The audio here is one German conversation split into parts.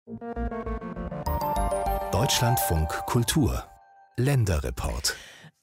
Deutschlandfunk Kultur Länderreport.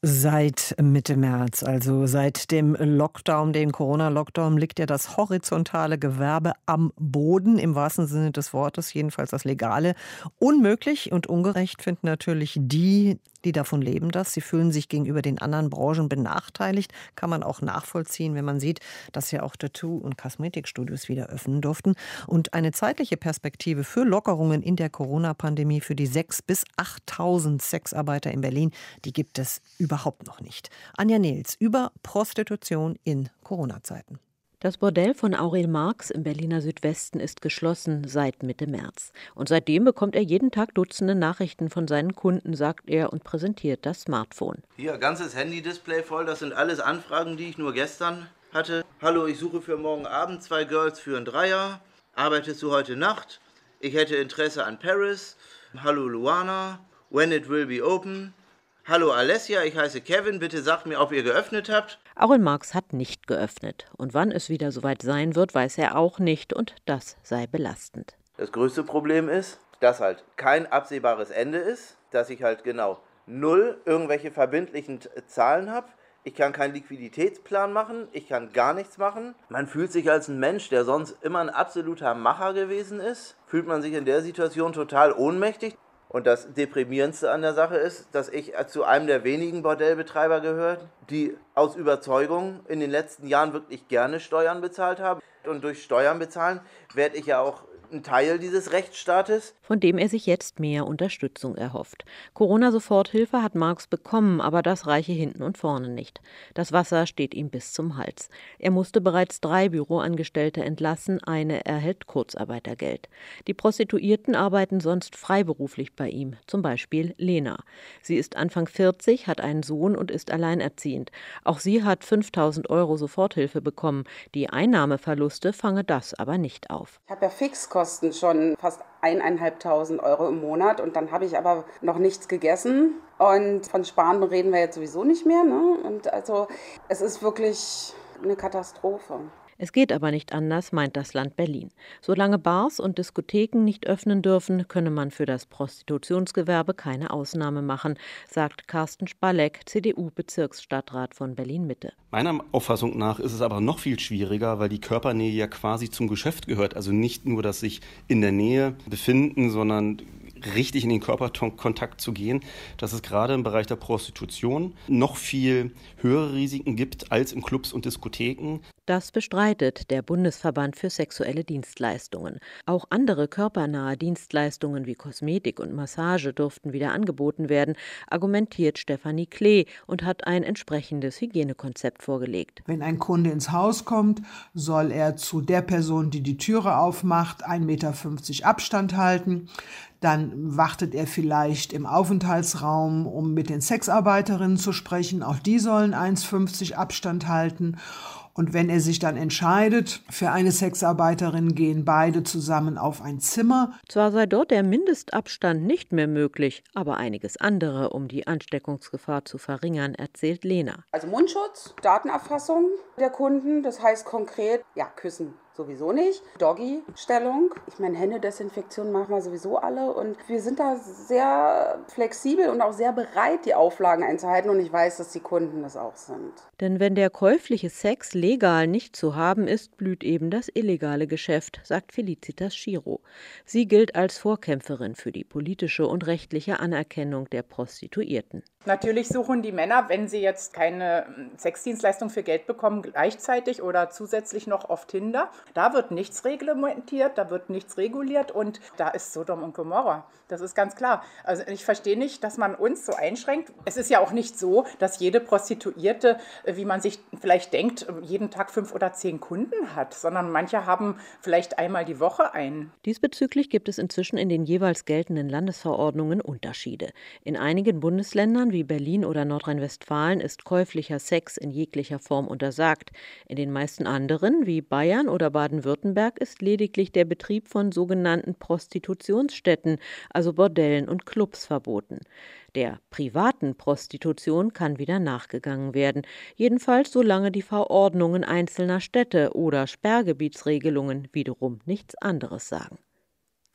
Seit Mitte März, also seit dem Lockdown, dem Corona-Lockdown, liegt ja das horizontale Gewerbe am Boden, im wahrsten Sinne des Wortes, jedenfalls das Legale. Unmöglich und ungerecht finden natürlich die davon leben das. Sie fühlen sich gegenüber den anderen Branchen benachteiligt. Kann man auch nachvollziehen, wenn man sieht, dass ja auch Tattoo- und Kosmetikstudios wieder öffnen durften. Und eine zeitliche Perspektive für Lockerungen in der Corona-Pandemie für die 6.000 bis 8.000 Sexarbeiter in Berlin, die gibt es überhaupt noch nicht. Anja Nehls über Prostitution in Corona-Zeiten. Das Bordell von Aurel Marx im Berliner Südwesten ist geschlossen seit Mitte März. Und seitdem bekommt er jeden Tag Dutzende Nachrichten von seinen Kunden, sagt er und präsentiert das Smartphone. Hier, ganzes Handy-Display voll, das sind alles Anfragen, die ich nur gestern hatte. Hallo, ich suche für morgen Abend 2 Girls für einen Dreier. Arbeitest du heute Nacht? Ich hätte Interesse an Paris. Hallo Luana, when it will be open. Hallo Alessia, ich heiße Kevin, bitte sagt mir, ob ihr geöffnet habt. Aurel Marx hat nicht geöffnet. Und wann es wieder soweit sein wird, weiß er auch nicht. Und das sei belastend. Das größte Problem ist, dass halt kein absehbares Ende ist, dass ich halt genau 0 irgendwelche verbindlichen Zahlen habe. Ich kann keinen Liquiditätsplan machen, ich kann gar nichts machen. Man fühlt sich als ein Mensch, der sonst immer ein absoluter Macher gewesen ist, fühlt man sich in der Situation total ohnmächtig. Und das Deprimierendste an der Sache ist, dass ich zu einem der wenigen Bordellbetreiber gehöre, die aus Überzeugung in den letzten Jahren wirklich gerne Steuern bezahlt haben. Und durch Steuern bezahlen werde ich ja auch ein Teil dieses Rechtsstaates, von dem er sich jetzt mehr Unterstützung erhofft. Corona-Soforthilfe hat Marx bekommen, aber das reiche hinten und vorne nicht. Das Wasser steht ihm bis zum Hals. Er musste bereits 3 Büroangestellte entlassen, eine erhält Kurzarbeitergeld. Die Prostituierten arbeiten sonst freiberuflich bei ihm, zum Beispiel Lena. Sie ist Anfang 40, hat einen Sohn und ist alleinerziehend. Auch sie hat 5.000 € Soforthilfe bekommen. Die Einnahmeverluste fange das aber nicht auf. Ich habe ja Fixkosten schon fast 1.500 € im Monat und dann habe ich aber noch nichts gegessen und von Sparen reden wir jetzt sowieso nicht mehr, ne? Und also es ist wirklich eine Katastrophe. Es geht aber nicht anders, meint das Land Berlin. Solange Bars und Diskotheken nicht öffnen dürfen, könne man für das Prostitutionsgewerbe keine Ausnahme machen, sagt Carsten Spalleck, CDU-Bezirksstadtrat von Berlin-Mitte. Meiner Auffassung nach ist es aber noch viel schwieriger, weil die Körpernähe ja quasi zum Geschäft gehört. Also nicht nur das sich in der Nähe befinden, sondern richtig in den Körperkontakt zu gehen, dass es gerade im Bereich der Prostitution noch viel höhere Risiken gibt als in Clubs und Diskotheken. Das bestreitet der Bundesverband für sexuelle Dienstleistungen. Auch andere körpernahe Dienstleistungen wie Kosmetik und Massage dürften wieder angeboten werden, argumentiert Stefanie Klee und hat ein entsprechendes Hygienekonzept vorgelegt. Wenn ein Kunde ins Haus kommt, soll er zu der Person, die die Türe aufmacht, 1,50 Meter Abstand halten. Dann wartet er vielleicht im Aufenthaltsraum, um mit den Sexarbeiterinnen zu sprechen. Auch die sollen 1,50 Abstand halten. Und wenn er sich dann entscheidet für eine Sexarbeiterin, gehen beide zusammen auf ein Zimmer. Zwar sei dort der Mindestabstand nicht mehr möglich, aber einiges andere, um die Ansteckungsgefahr zu verringern, erzählt Lena. Also Mundschutz, Datenerfassung der Kunden, das heißt konkret, ja, küssen sowieso nicht. Doggy-Stellung. Ich meine, Händedesinfektion machen wir sowieso alle. Und wir sind da sehr flexibel und auch sehr bereit, die Auflagen einzuhalten. Und ich weiß, dass die Kunden das auch sind. Denn wenn der käufliche Sex legal nicht zu haben ist, blüht eben das illegale Geschäft, sagt Felicitas Schiro. Sie gilt als Vorkämpferin für die politische und rechtliche Anerkennung der Prostituierten. Natürlich suchen die Männer, wenn sie jetzt keine Sexdienstleistung für Geld bekommen, gleichzeitig oder zusätzlich noch auf Tinder. Da wird nichts reglementiert, da wird nichts reguliert und da ist Sodom und Gomorra. Das ist ganz klar. Also ich verstehe nicht, dass man uns so einschränkt. Es ist ja auch nicht so, dass jede Prostituierte, wie man sich vielleicht denkt, jeden Tag 5 oder 10 Kunden hat, sondern manche haben vielleicht einmal die Woche einen. Diesbezüglich gibt es inzwischen in den jeweils geltenden Landesverordnungen Unterschiede. In einigen Bundesländern wie Berlin oder Nordrhein-Westfalen ist käuflicher Sex in jeglicher Form untersagt. In den meisten anderen, wie Bayern oder Baden-Württemberg, ist lediglich der Betrieb von sogenannten Prostitutionsstätten, also Bordellen und Clubs, verboten. Der privaten Prostitution kann wieder nachgegangen werden, jedenfalls solange die Verordnungen einzelner Städte oder Sperrgebietsregelungen wiederum nichts anderes sagen.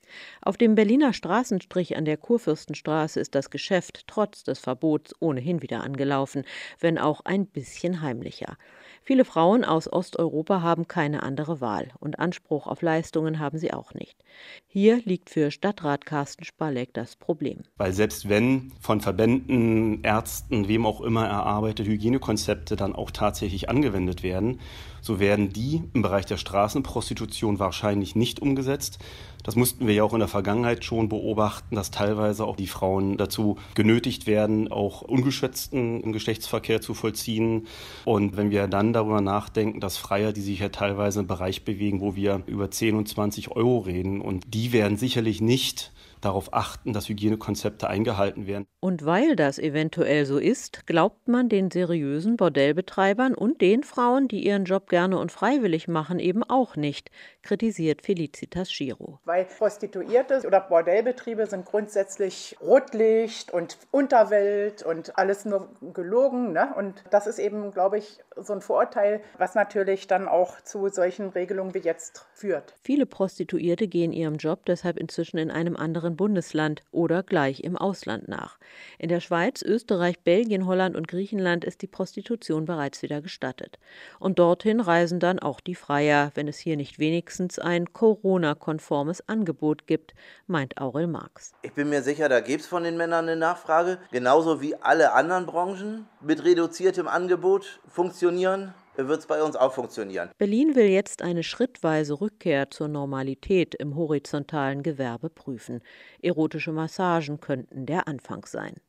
Auf dem Berliner Straßenstrich an der Kurfürstenstraße ist das Geschäft trotz des Verbots ohnehin wieder angelaufen, wenn auch ein bisschen heimlicher. Viele Frauen aus Osteuropa haben keine andere Wahl und Anspruch auf Leistungen haben sie auch nicht. Hier liegt für Stadtrat Carsten Spalleck das Problem. Weil selbst wenn von Verbänden, Ärzten, wem auch immer erarbeitete Hygienekonzepte dann auch tatsächlich angewendet werden, so werden die im Bereich der Straßenprostitution wahrscheinlich nicht umgesetzt. Das mussten wir ja auch in der Vergangenheit schon beobachten, dass teilweise auch die Frauen dazu genötigt werden, auch ungeschützten Geschlechtsverkehr zu vollziehen. Und wenn wir dann darüber nachdenken, dass Freier, die sich ja teilweise im Bereich bewegen, wo wir über 10 und 20 Euro reden, und die werden sicherlich nicht darauf achten, dass Hygienekonzepte eingehalten werden. Und weil das eventuell so ist, glaubt man den seriösen Bordellbetreibern und den Frauen, die ihren Job gerne und freiwillig machen, eben auch nicht, kritisiert Felicitas Giro. Weil Prostituierte oder Bordellbetriebe sind grundsätzlich Rotlicht und Unterwelt und alles nur gelogen, ne? Und das ist eben, glaube ich, so ein Vorurteil, was natürlich dann auch zu solchen Regelungen wie jetzt führt. Viele Prostituierte gehen ihrem Job deshalb inzwischen in einem anderen Bundesland oder gleich im Ausland nach. In der Schweiz, Österreich, Belgien, Holland und Griechenland ist die Prostitution bereits wieder gestattet. Und dorthin reisen dann auch die Freier, wenn es hier nicht wenigstens ein Corona-konformes Angebot gibt, meint Aurel Marx. Ich bin mir sicher, da gibt es von den Männern eine Nachfrage, genauso wie alle anderen Branchen mit reduziertem Angebot funktionieren. Wird es bei uns auch funktionieren. Berlin will jetzt eine schrittweise Rückkehr zur Normalität im horizontalen Gewerbe prüfen. Erotische Massagen könnten der Anfang sein.